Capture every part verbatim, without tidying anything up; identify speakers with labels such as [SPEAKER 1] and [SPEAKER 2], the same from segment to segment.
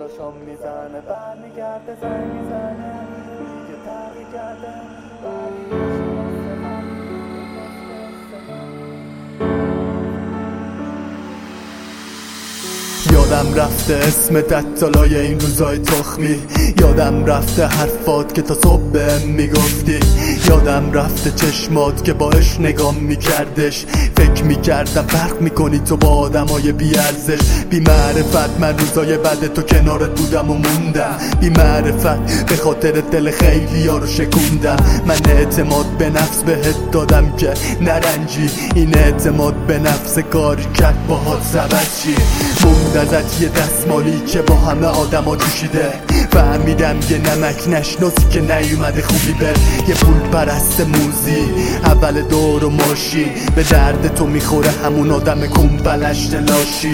[SPEAKER 1] دورشم میزنه برمیگرده زنگ میزنه میگه تغییر کرده ولی یادم رفته اسم دتالای این روزای تخمی، یادم رفته حرفات که تا صبح بهم میگفتی، یادم رفته چشمات که باش نگام میکردش. فکر میکردم فرق میکنی تو با آدمای بیارزش. بی معرفت من روزای بعد تو کنارت بودم و موندم، بی معرفت به خاطر دل خیلی ها رو شکوندم. من اعتماد به نفس بهت دادم که نرنجی، این اعتماد به نفس کاری کرد باهات زبط چی. موند ازت یه دستمالی که با همه آدم ها جوشیده، فهمیدم یه نمک نشناسی که نیومده خوبی بر یه پول پرست موزی اول دور و ماشین. به درد تو میخوره همون آدم کمپلشت لاشی.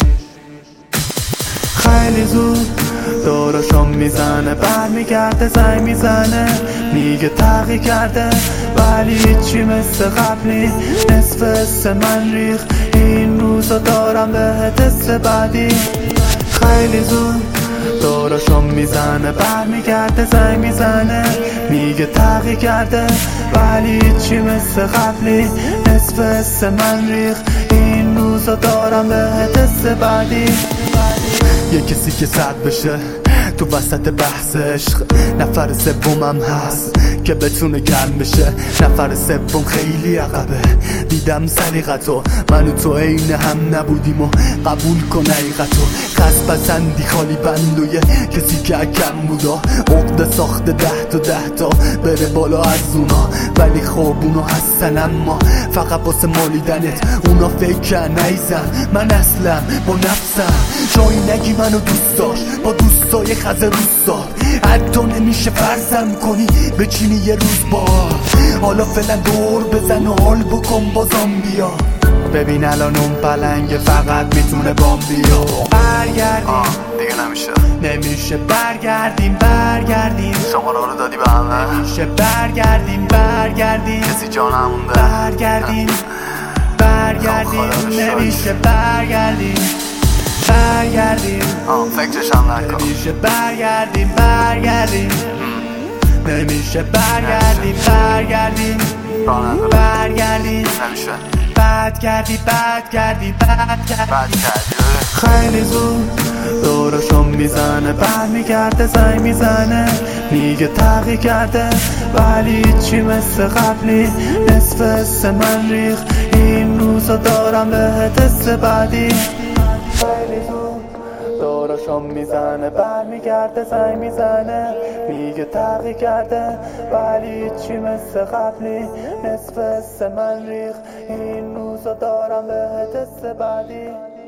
[SPEAKER 1] خیلی زود دورشم میزنه برمیگرده زنگ میزنه میگه تغییر کرده ولی هیچی مثل قبلی. نصف حس من ریخ این روزا دارم بهت حس بعدی. خیلی زود دورشم میزنه برمیگرده زنگ میزنه میگه تغییر کرده ولی هیچی مثل قبلی. نصف حس من ریخ این روزا دارم بهت حس بعدی. یه کسی که سرد بشه تو وسط بحث عشق، نفر سومم هست که بتونه گرم بشه. نفر سوم خیلی عقبه، دیدم سلیقتو من و تو عین هم نبودیم و قبول کن حقیقتو. خست پسندی خالی بندویه کسی که کم بودا، عقده ساخته ده تا ده تا بره بالا از اونا. ولی خوب اونا هستن اما فقط باسه مالیدنت. اونا فکر نیزن من اصلا با نفسم. جایی نگی منو دوست داشت با دوستای خز روستا، حتی نمیشه فرضم کنی بچینی یه روز با. حالا فعلا دور بزن و حال بکن با زامبیا. ببین الان اون پلنگ فقط میتونه بام بیا. برگردیم
[SPEAKER 2] دیگه نمیشه
[SPEAKER 1] نمیشه برگردیم برگردیم
[SPEAKER 2] شماره رو دادی به همه.
[SPEAKER 1] نمیشه برگردیم برگردیم
[SPEAKER 2] کسی جا نمونده.
[SPEAKER 1] برگردیم برگردیم نمیشه برگردیم برگردیم
[SPEAKER 2] آه فکرش هم نکن.
[SPEAKER 1] نمیشه برگردیم برگردیم نمیشه برگردیم برگردیم برگردیم
[SPEAKER 2] نمیشه
[SPEAKER 1] بد کردی بد کردی بد کردی
[SPEAKER 2] بد کردی.
[SPEAKER 1] خیلی زود دورشم میزنه برمیگرده زنگ میزنه میگه تغییر کرده ولی هیچی مثل قبلی. نصف حس من ریخ این روزا دارم بهت حس بعدی. خیلی زود دورشم میزنه برمیگرده زنگ میزنه میگه تغییر کرده ولی هیچی مثل قبلی. نصف حس من ریخ این روزا دارم بهت حس بعدی.